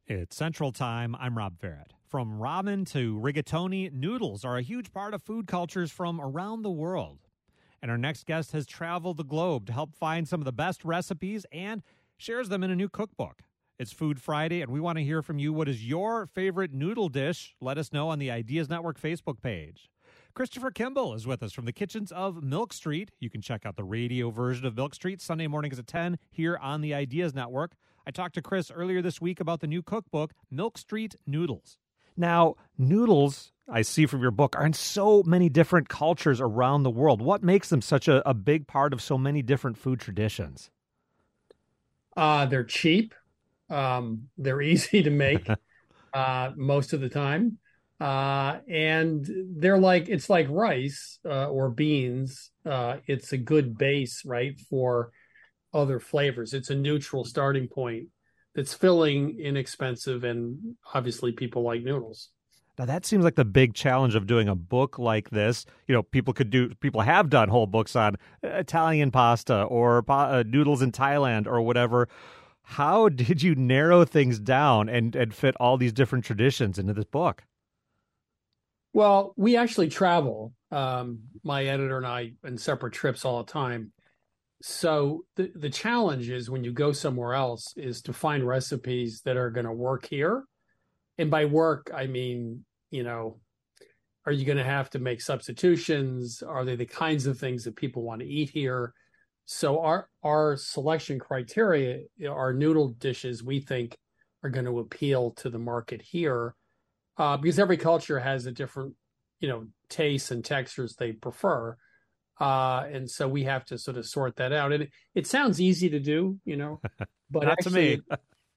It's Central Time. I'm Rob Farrett. From ramen to rigatoni, noodles are a huge part of food cultures from around the world. And our next guest has traveled the globe to help find some of the best recipes and shares them in a new cookbook. It's Food Friday, and we want to hear from you. What is your favorite noodle dish? Let us know on the Ideas Network Facebook page. Christopher Kimball is with us from the kitchens of Milk Street. You can check out the radio version of Milk Street Sunday mornings at 10 here on the Ideas Network. I talked to Chris earlier this week about the new cookbook, Milk Street Noodles. Now, noodles, I see from your book, are in so many different cultures around the world. What makes them such a big part of so many different food traditions? They're cheap. They're easy to make most of the time. And it's like rice or beans. It's a good base, right, for other flavors. It's a neutral starting point that's filling, inexpensive, and obviously people like noodles. Now, that seems like the big challenge of doing a book like this. You know, people have done whole books on Italian pasta or noodles in Thailand or whatever. How did you narrow things down and fit all these different traditions into this book? Well, we actually travel, my editor and I, in separate trips all the time. So the challenge is when you go somewhere else is to find recipes that are going to work here. And by work, I mean, are you going to have to make substitutions? Are they the kinds of things that people want to eat here? So our selection criteria, our noodle dishes, we think are going to appeal to the market here, because every culture has a different, tastes and textures they prefer. And so we have to sort of sort that out. And it sounds easy to do, but not actually, to me.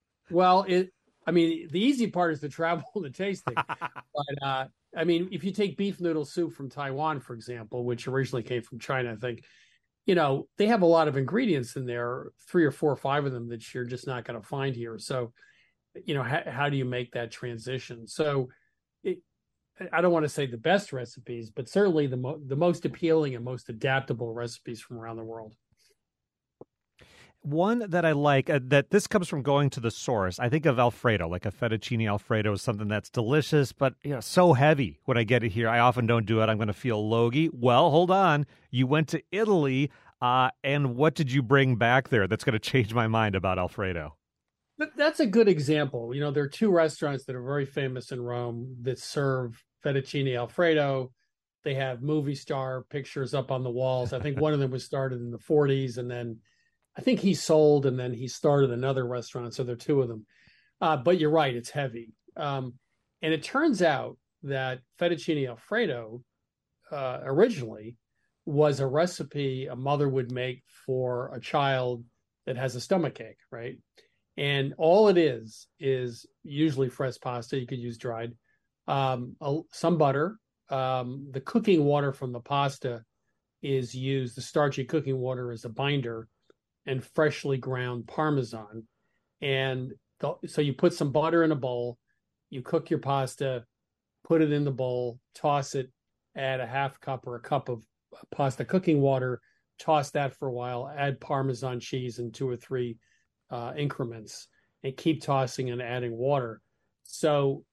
The easy part is the travel and the tasting. But if you take beef noodle soup from Taiwan, for example, which originally came from China, I think, they have a lot of ingredients in there, 3 or 4 or 5 of them that you're just not going to find here. So, how do you make that transition? So I don't want to say the best recipes, but certainly the most appealing and most adaptable recipes from around the world. One that I like, that this comes from going to the source. I think of Alfredo, like a fettuccine Alfredo is something that's delicious, but so heavy when I get it here. I often don't do it. I'm going to feel logy. Well, hold on. You went to Italy, and what did you bring back there that's going to change my mind about Alfredo? That's a good example. There are 2 restaurants that are very famous in Rome that serve fettuccine Alfredo. They have movie star pictures up on the walls. I think one of them was started in the 40s, and then I think he sold, and then he started another restaurant. So there are 2 of them. But you're right, it's heavy. And it turns out that fettuccine Alfredo originally was a recipe a mother would make for a child that has a stomachache, right? And all it is usually fresh pasta. You could use dried, some butter. The cooking water from the pasta is used. The starchy cooking water is a binder, and freshly ground Parmesan. And so you put some butter in a bowl, you cook your pasta, put it in the bowl, toss it, add a half cup or a cup of pasta cooking water, toss that for a while, add Parmesan cheese in 2 or 3 increments, and keep tossing and adding water. So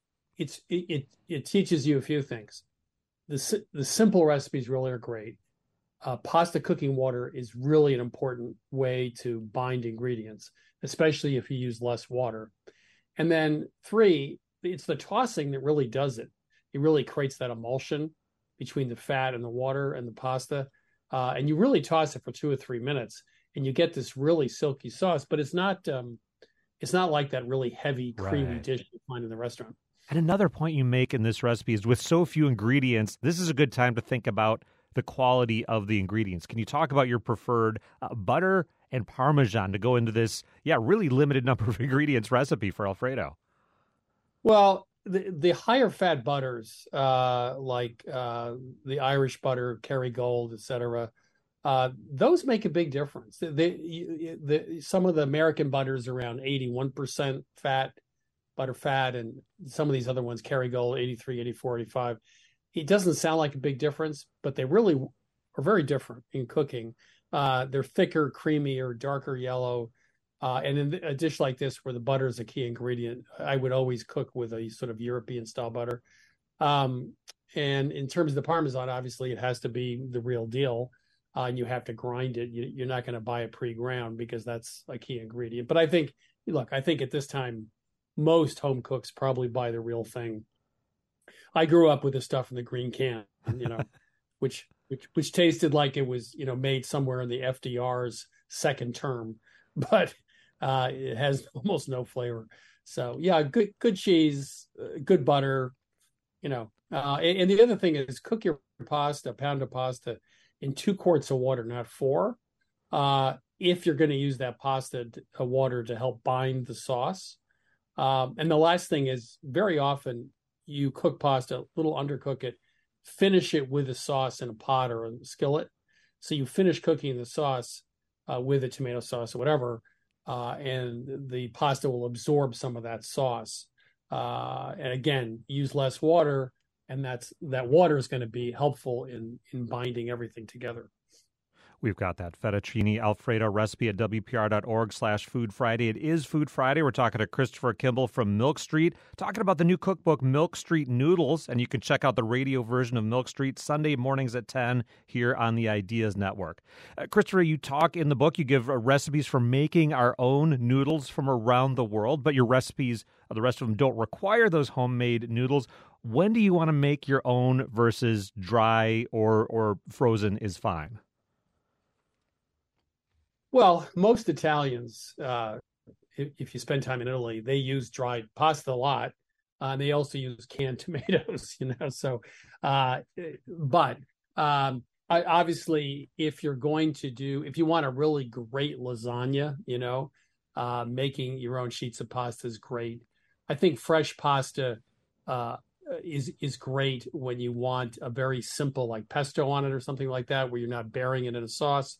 it teaches you a few things. The simple recipes really are great. Pasta cooking water is really an important way to bind ingredients, especially if you use less water. And then 3, it's the tossing that really does it. It really creates that emulsion between the fat and the water and the pasta. And you really toss it for 2 or 3 minutes, and you get this really silky sauce, but it's not like that really heavy, creamy dish you find in the restaurant. And another point you make in this recipe is with so few ingredients, this is a good time to think about the quality of the ingredients. Can you talk about your preferred butter and Parmesan to go into this, really limited number of ingredients recipe for Alfredo? Well, the higher fat butters, like the Irish butter, Kerrygold, etc., those make a big difference. Some of the American butters around 81% butter fat, and some of these other ones, Kerrygold, 83, 84, 85. It doesn't sound like a big difference, but they really are very different in cooking. They're thicker, creamier, darker yellow. And in a dish like this, where the butter is a key ingredient, I would always cook with a sort of European style butter. Um, and in terms of the Parmesan, obviously it has to be the real deal. And you have to grind it. You're not going to buy it pre-ground because that's a key ingredient. But I think at this time, most home cooks probably buy the real thing. I grew up with the stuff in the green can, which tasted like it was, made somewhere in the FDR's second term, but it has almost no flavor. So yeah, good cheese, good butter, and the other thing is cook your pound of pasta in 2 quarts of water, not four. If you're going to use that water to help bind the sauce. And the last thing is very often you cook pasta, a little undercook it, finish it with the sauce in a pot or a skillet. So you finish cooking the sauce with the tomato sauce or whatever, and the pasta will absorb some of that sauce. And again, use less water, and that water is going to be helpful in binding everything together. We've got that fettuccine Alfredo recipe at WPR.org/Food Friday. It is Food Friday. We're talking to Christopher Kimball from Milk Street, talking about the new cookbook, Milk Street Noodles. And you can check out the radio version of Milk Street Sunday mornings at 10 here on the Ideas Network. Christopher, you talk in the book, you give recipes for making our own noodles from around the world, but your recipes, the rest of them, don't require those homemade noodles. When do you want to make your own versus dry or frozen is fine? Well, most Italians, if you spend time in Italy, they use dried pasta a lot. And they also use canned tomatoes, So, obviously, if you want a really great lasagna, making your own sheets of pasta is great. I think fresh pasta is great when you want a very simple, like pesto on it or something like that, where you're not burying it in a sauce.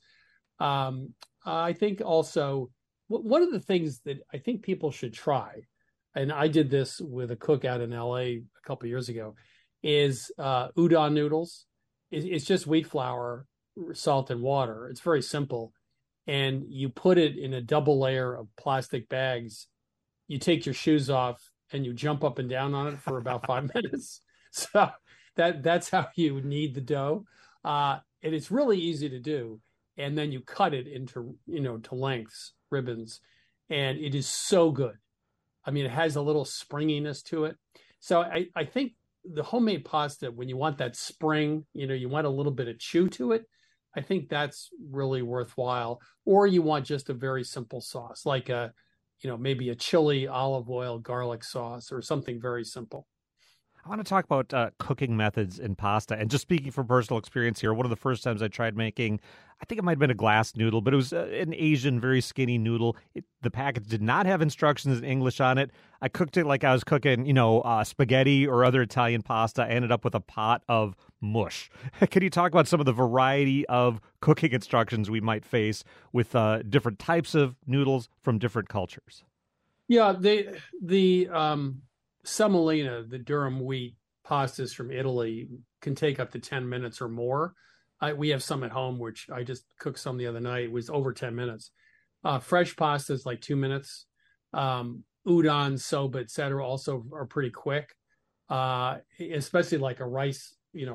I think also one of the things that I think people should try, and I did this with a cook out in LA a couple of years ago, is udon noodles. It's just wheat flour, salt, and water. It's very simple. And you put it in a double layer of plastic bags. You take your shoes off and you jump up and down on it for about 5 minutes. So that's how you knead the dough. And it's really easy to do. And then you cut it into, to lengths, ribbons, and it is so good. I mean, it has a little springiness to it. So I think the homemade pasta, when you want that spring, you want a little bit of chew to it, I think that's really worthwhile. Or you want just a very simple sauce, like maybe a chili, olive oil, garlic sauce, or something very simple. I want to talk about cooking methods in pasta. And just speaking from personal experience here, one of the first times I tried making, I think it might have been a glass noodle, but it was an Asian, very skinny noodle. The package did not have instructions in English on it. I cooked it like I was cooking, spaghetti or other Italian pasta. I ended up with a pot of mush. Can you talk about some of the variety of cooking instructions we might face with different types of noodles from different cultures? Yeah, the semolina, the durum wheat pastas from Italy, can take up to 10 minutes or more. We have some at home, which I just cooked some the other night. It was over 10 minutes. Fresh pasta is like 2 minutes. Udon, soba, etc. also are pretty quick, especially like a rice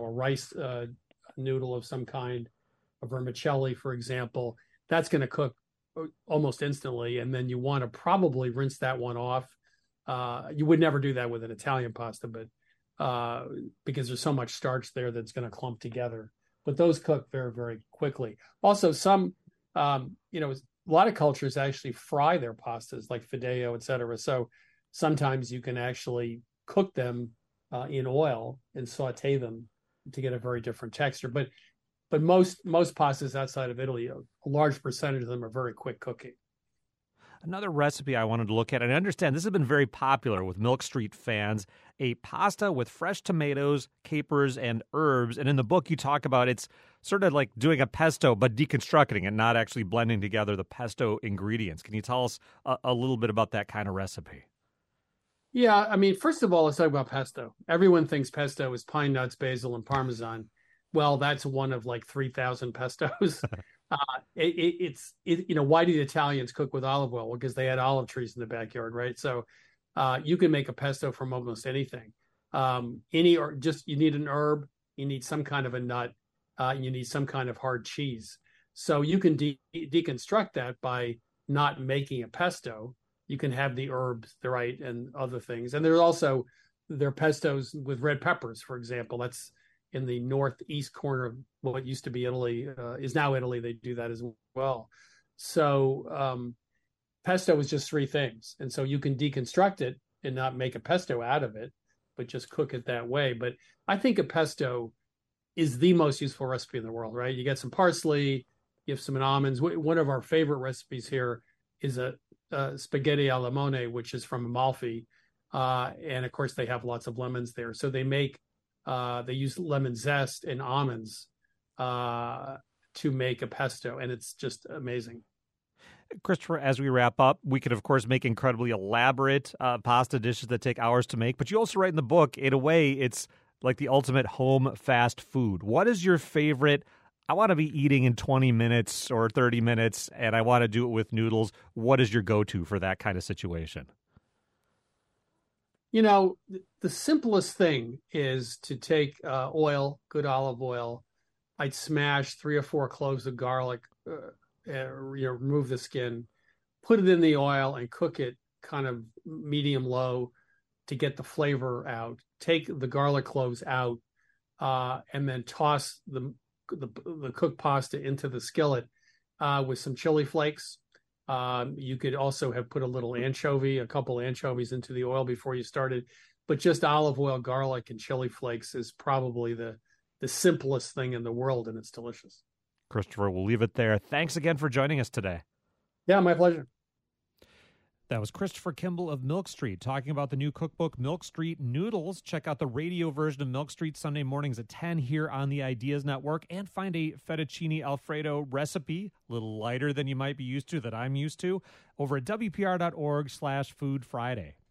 noodle of some kind, a vermicelli, for example. That's going to cook almost instantly, and then you want to probably rinse that one off. You would never do that with an Italian pasta, but because there's so much starch there that's going to clump together. But those cook very, very quickly. Also, a lot of cultures actually fry their pastas, like fideo, et cetera. So sometimes you can actually cook them in oil and saute them to get a very different texture. But most pastas outside of Italy, a large percentage of them are very quick cooking. Another recipe I wanted to look at, and I understand this has been very popular with Milk Street fans, a pasta with fresh tomatoes, capers, and herbs. And in the book, you talk about it's sort of like doing a pesto, but deconstructing it, not actually blending together the pesto ingredients. Can you tell us a little bit about that kind of recipe? Yeah, I mean, first of all, let's talk about pesto. Everyone thinks pesto is pine nuts, basil, and Parmesan. Well, that's one of like 3,000 pestos. Why do the Italians cook with olive oil? Well, because they had olive trees in the backyard, right? So you can make a pesto from almost anything. Or just you need an herb, you need some kind of a nut, you need some kind of hard cheese. So you can deconstruct that by not making a pesto. You can have the herbs, the right, and other things. And there are pestos with red peppers, for example. That's in the northeast corner of what used to be Italy, is now Italy. They do that as well. So pesto is just three things. And so you can deconstruct it and not make a pesto out of it, but just cook it that way. But I think a pesto is the most useful recipe in the world, right? You get some parsley, you have some almonds. One of our favorite recipes here is a spaghetti alla limone, which is from Amalfi. And of course, they have lots of lemons there. So they use lemon zest and almonds to make a pesto, and it's just amazing. Christopher, as we wrap up, we could, of course, make incredibly elaborate pasta dishes that take hours to make, but you also write in the book, in a way, it's like the ultimate home fast food. What is your favorite? I want to be eating in 20 minutes or 30 minutes, and I want to do it with noodles. What is your go-to for that kind of situation? The simplest thing is to take oil, good olive oil. I'd smash 3 or 4 cloves of garlic, remove the skin, put it in the oil and cook it kind of medium low to get the flavor out. Take the garlic cloves out, and then toss the cooked pasta into the skillet with some chili flakes. You could also have put a couple anchovies into the oil before you started, but just olive oil, garlic, and chili flakes is probably the simplest thing in the world, and it's delicious. Christopher, we'll leave it there. Thanks again for joining us today. Yeah, my pleasure. That was Christopher Kimball of Milk Street talking about the new cookbook, Milk Street Noodles. Check out the radio version of Milk Street Sunday mornings at 10 here on the Ideas Network, and find a fettuccine Alfredo recipe, a little lighter than you might be used to, that I'm used to, over at WPR.org/Food Friday.